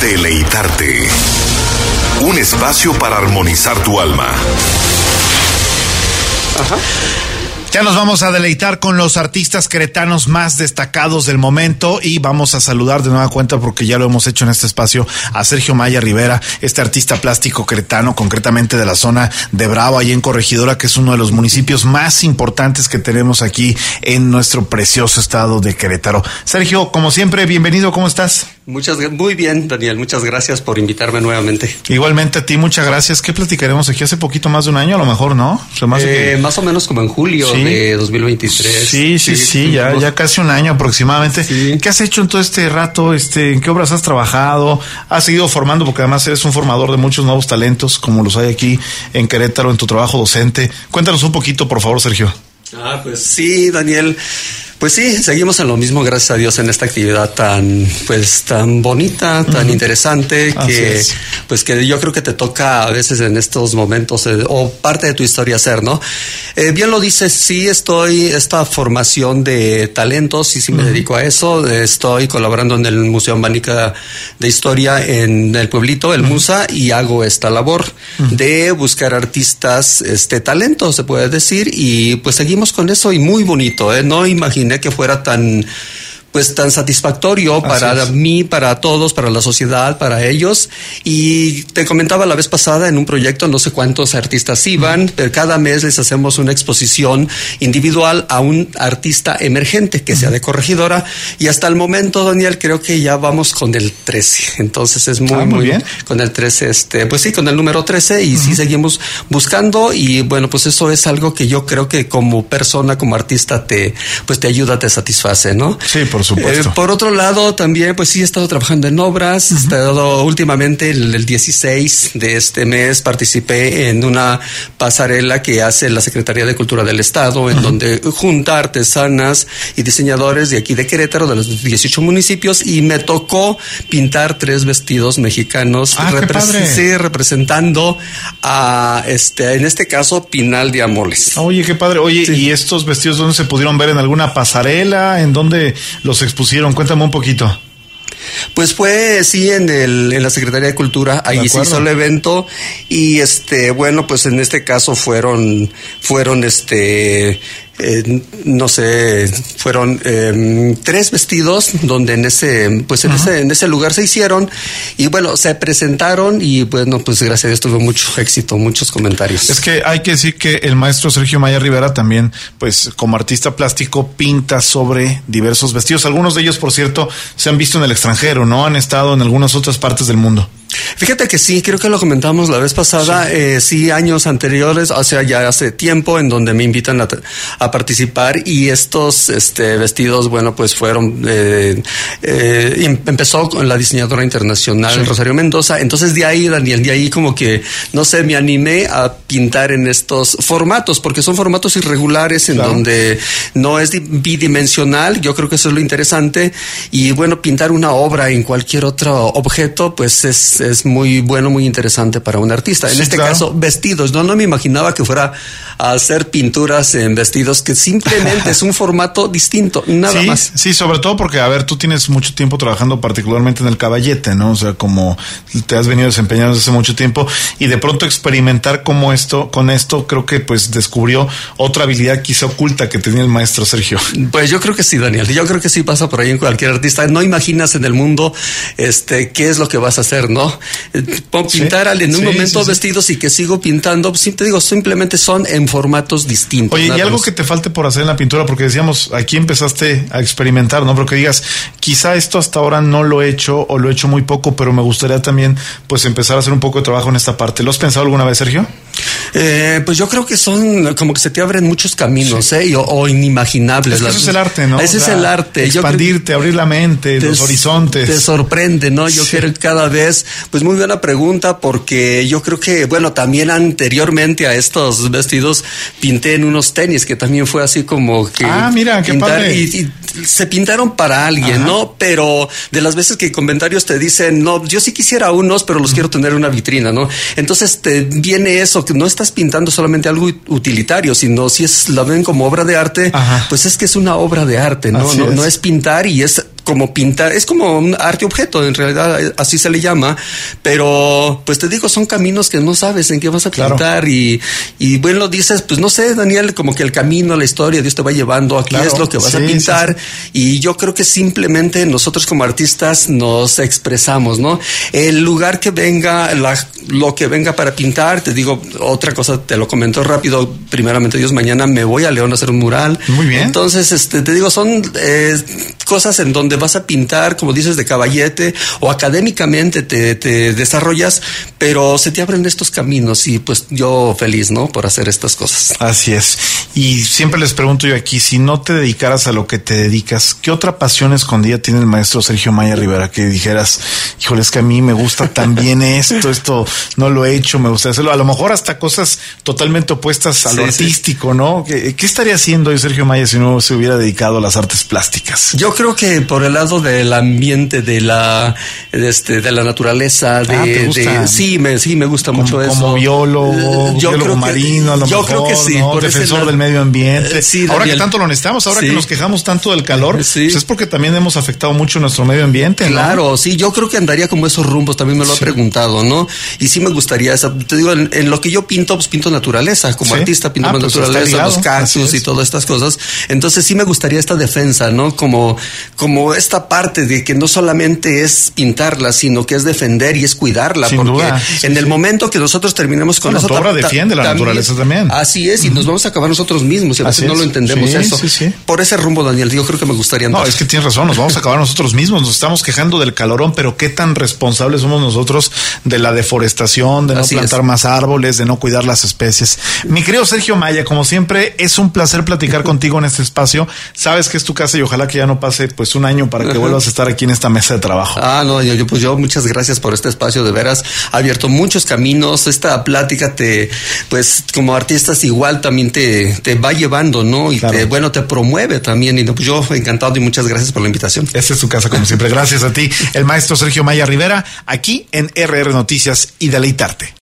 Deleitarte. Un espacio para armonizar tu alma. Ajá. Ya nos vamos a deleitar con los artistas queretanos más destacados del momento y vamos a saludar de nueva cuenta, porque ya lo hemos hecho en este espacio, a Sergio Maya Rivera, este artista plástico queretano, concretamente de la zona de Bravo, ahí en Corregidora, que es uno de los municipios más importantes que tenemos aquí en nuestro precioso estado de Querétaro. Sergio, como siempre, bienvenido, ¿cómo estás? Muy bien, Daniel, muchas gracias por invitarme nuevamente. Igualmente a ti, muchas gracias. ¿Qué platicaremos aquí? Hace poquito más de un año, a lo mejor, ¿no? Más o menos como en julio, ¿sí? De 2023. Sí, ya casi un año aproximadamente. Sí. ¿Qué has hecho en todo este rato? ¿En qué obras has trabajado? ¿Has seguido formando? Porque además eres un formador de muchos nuevos talentos, como los hay aquí en Querétaro, en tu trabajo docente. Cuéntanos un poquito, por favor, Sergio. Pues sí, Daniel. Pues sí, seguimos en lo mismo, gracias a Dios, en esta actividad tan bonita, tan interesante, que yo creo que te toca a veces en estos momentos, o parte de tu historia hacer, ¿no? Bien lo dices, sí esta formación de talentos, y sí me dedico a eso. Estoy colaborando en el Museo Ambánica de Historia en el pueblito, el MUSA, y hago esta labor de buscar artistas, talentos, se puede decir, y pues seguimos con eso, y muy bonito, no imaginé que fuera tan satisfactorio para mí, para todos, para la sociedad, para ellos. Y te comentaba la vez pasada, en un proyecto, no sé cuántos artistas iban, pero cada mes les hacemos una exposición individual a un artista emergente que sea de Corregidora, y hasta el momento, Daniel, creo que ya vamos con el 13. Entonces es muy bien. Con el 13, pues sí, con el número 13, y sí seguimos buscando, y bueno, pues eso es algo que yo creo que como persona, como artista, te ayuda, te satisface, ¿no? Sí, por supuesto. Por otro lado, también, pues sí, he estado trabajando en obras. He estado últimamente, el 16 de este mes, participé en una pasarela que hace la Secretaría de Cultura del Estado, en donde junta artesanas y diseñadores de aquí de Querétaro, de los 18 municipios, y me tocó pintar 3 vestidos mexicanos, representando a, en este caso, Pinal de Amoles. Oye, qué padre. Oye, sí. ¿Y estos vestidos dónde se pudieron ver? ¿En alguna pasarela? ¿En dónde los expusieron? Cuéntame un poquito. Pues fue, sí, en la Secretaría de Cultura, ahí se hizo el evento, y bueno, pues en este caso fueron no sé, fueron 3 vestidos donde en ese lugar se hicieron, y bueno, se presentaron, y bueno, pues gracias a Dios tuvo mucho éxito, muchos comentarios. Es que hay que decir que el maestro Sergio Maya Rivera también, pues como artista plástico, pinta sobre diversos vestidos. Algunos de ellos, por cierto, se han visto en el extranjero, ¿no? Han estado en algunas otras partes del mundo. Fíjate que sí, creo que lo comentamos la vez pasada, sí, años anteriores, o sea, ya hace tiempo, en donde me invitan a participar, y estos vestidos, bueno, pues fueron, empezó con la diseñadora internacional Rosario Mendoza. Entonces de ahí como que, no sé, me animé a pintar en estos formatos, porque son formatos irregulares, en donde no es bidimensional. Yo creo que eso es lo interesante, y bueno, pintar una obra en cualquier otro objeto, pues es muy bueno, muy interesante para un artista. En este caso, vestidos. No me imaginaba que fuera a hacer pinturas en vestidos, que simplemente es un formato distinto, nada más. Sí, sobre todo porque, a ver, tú tienes mucho tiempo trabajando particularmente en el caballete, ¿no? O sea, como te has venido desempeñando desde hace mucho tiempo, y de pronto experimentar con esto, creo que pues descubrió otra habilidad quizá oculta que tenía el maestro Sergio. Pues yo creo que sí, Daniel. Yo creo que sí pasa por ahí en cualquier artista. No imaginas en el mundo qué es lo que vas a hacer, ¿no? Pintar en un momento vestidos, y que sigo pintando, pues, te digo, simplemente son en formatos distintos. Oye, ¿y algo que te falte por hacer en la pintura? Porque decíamos, aquí empezaste a experimentar, ¿no? Porque digas, quizá esto hasta ahora no lo he hecho, o lo he hecho muy poco, pero me gustaría también, pues, empezar a hacer un poco de trabajo en esta parte. ¿Lo has pensado alguna vez, Sergio? Pues yo creo que son como que se te abren muchos caminos, o inimaginables. Es que eso es el arte, ¿no? Ese es el arte. Expandirte, abrir la mente, los horizontes. Te sorprende, ¿no? Yo creo que cada vez, pues muy buena pregunta, porque yo creo que, bueno, también anteriormente a estos vestidos pinté en unos tenis, que también fue así como que... mira, qué padre. Y se pintaron para alguien, ¿no? Pero de las veces que comentarios te dicen, no, yo sí quisiera unos, pero los quiero tener en una vitrina, ¿no? Entonces te viene eso, que no estás pintando solamente algo utilitario, sino si la ven como obra de arte, pues es que es una obra de arte, ¿no? No es pintar, y es como pintar, es como un arte objeto, en realidad así se le llama, pero pues te digo, son caminos que no sabes en qué vas a pintar y bueno, dices, pues no sé, Daniel, como que el camino, la historia, Dios te va llevando, aquí es lo que vas a pintar, y yo creo que simplemente nosotros como artistas nos expresamos, ¿no? El lugar que venga, lo que venga para pintar, te digo, otra cosa, te lo comento rápido, primeramente Dios, mañana me voy a León a hacer un mural. Muy bien. Entonces, te digo, son cosas en donde vas a pintar, como dices, de caballete, o académicamente te desarrollas, pero se te abren estos caminos y pues yo feliz, ¿no? Por hacer estas cosas. Así es. Y siempre les pregunto yo aquí, si no te dedicaras a lo que te dedicas, ¿qué otra pasión escondida tiene el maestro Sergio Maya Rivera? Que dijeras, híjole, es que a mí me gusta también esto no lo he hecho, me gusta hacerlo. A lo mejor hasta cosas totalmente opuestas a lo artístico, ¿no? ¿Qué estaría haciendo hoy Sergio Maya si no se hubiera dedicado a las artes plásticas? Yo creo que por el lado del ambiente, de la naturaleza, sí me gusta mucho eso. Como biólogo marino, a lo mejor, creo que sí, ¿no? Defensor del medio ambiente. Ahora que tanto lo necesitamos, ahora que nos quejamos tanto del calor, pues es porque también hemos afectado mucho nuestro medio ambiente, ¿no? Claro, sí, yo creo que andaría como esos rumbos, también me lo he preguntado, ¿no? Y sí me gustaría, te digo, en lo que yo pinto, pues pinto naturaleza, como artista pinto naturaleza, los cactus y todas estas cosas. Entonces sí me gustaría esta defensa, ¿no? Como esta parte de que no solamente es pintarla, sino que es defender y es cuidarla. Sin porque duda. En el momento que nosotros terminemos con eso... Tu obra defiende la naturaleza también. Así es, y nos vamos a acabar nosotros mismos, y a veces no lo entendemos eso. Por ese rumbo, Daniel, yo creo que me gustaría andar. No, es que tienes razón, nos vamos a acabar nosotros mismos, nos estamos quejando del calorón, pero qué tan responsables somos nosotros de la deforestación, de no plantar más árboles, de no cuidar las especies. Mi querido Sergio Maya, como siempre, es un placer platicar contigo en este espacio. Sabes que es tu casa y ojalá que ya no pase pues un año para que vuelvas a estar aquí en esta mesa de trabajo. No, yo muchas gracias por este espacio, de veras, ha abierto muchos caminos, esta plática pues como artistas igual también te va llevando, ¿no? Y te promueve también, y pues yo encantado y muchas gracias por la invitación. Esta es tu casa como siempre, gracias a ti, el maestro Sergio Maya Rivera, aquí en RR Noticias y Deleitarte.